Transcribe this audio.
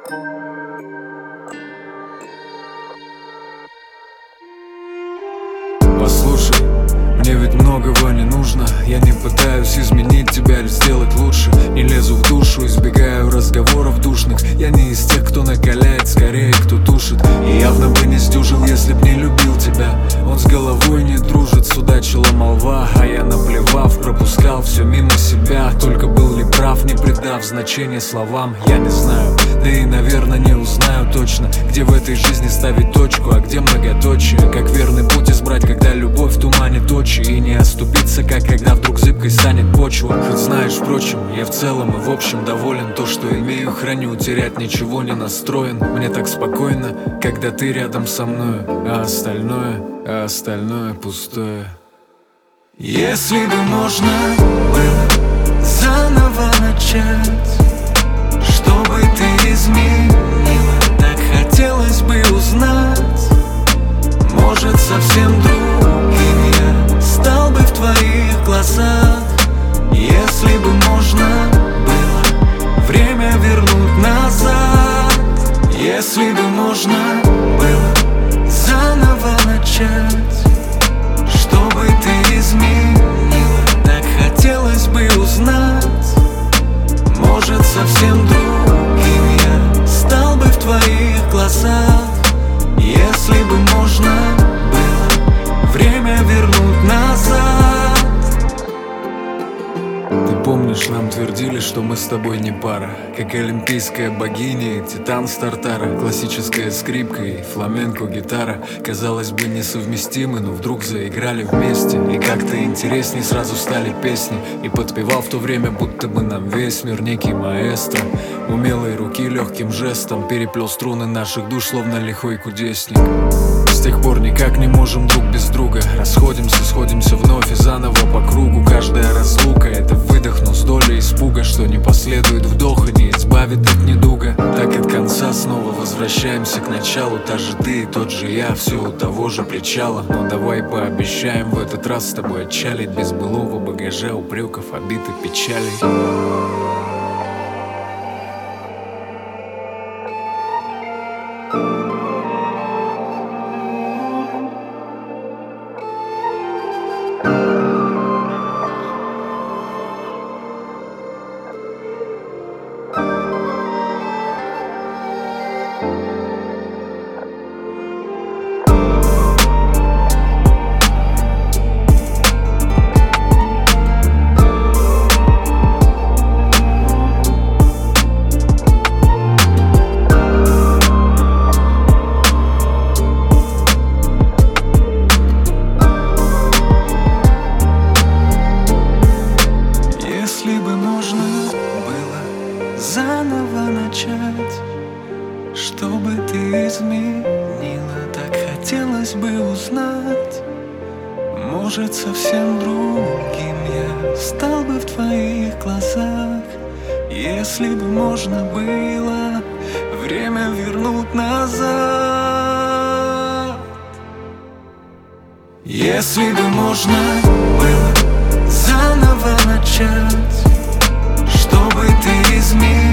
Послушай, мне ведь многого не нужно. Я не пытаюсь изменить тебя или сделать лучше. Не лезу в душу, избегаю разговоров душных. Я не из тех, кто накаляет, скорее кто тушит. И явно бы не сдюжил, если б не любил тебя. Он с головой не дружит, судачила молва. А я, наплевав, пропускал все мимо себя. Только был ли прав, не придав значения словам, я не знаю. Да и, наверное, не узнаю точно, где в этой жизни ставить точку, а где многоточие. Как верный путь избрать, когда любовь туманит очи. И не оступиться, как когда вдруг зыбкой станет почва. Хоть знаешь, впрочем, я в целом и в общем доволен. То, что имею, храню, терять ничего не настроен. Мне так спокойно, когда ты рядом со мной, а остальное пустое. Если бы можно было заново начать, чтобы ты изменила, так хотелось бы узнать. Может, совсем другим я стал бы в твоих глазах. Если бы можно было время вернуть назад. Если бы можно было заново начать, чтобы ты изменила, так хотелось бы узнать. Может, совсем другим я стал бы в твоих глазах. Если бы можно было время вернуть назад. Ты помнишь, нам твердили, что мы с тобой не пара. Как олимпийская богиня и титан с Тартара. Классическая скрипка и фламенко-гитара, казалось бы, несовместимы, но вдруг заиграли вместе. И как-то интересней сразу стали песни. И подпевал в то время, будто бы нам весь мир некий маэстро. Умелой руки легким жестом переплел струны наших душ, словно лихой кудесник. С тех пор никак не можем друг без друга. Расходимся, сходимся вновь и заново по кругу. Каждая разлука — это выдохну с долей испуга, что не последует вдоха, не избавит от недуга. Так от конца снова возвращаемся к началу. Та же ты и тот же я, все у того же причала. Но давай пообещаем в этот раз с тобой отчалить без былого багажа, упреков, обид и печалей. Если бы можно было заново начать, чтобы ты изменила, так хотелось бы узнать. Может, совсем другим я стал бы в твоих глазах. Если бы можно было время вернуть назад. Если бы можно было заново начать, чтобы ты изменила.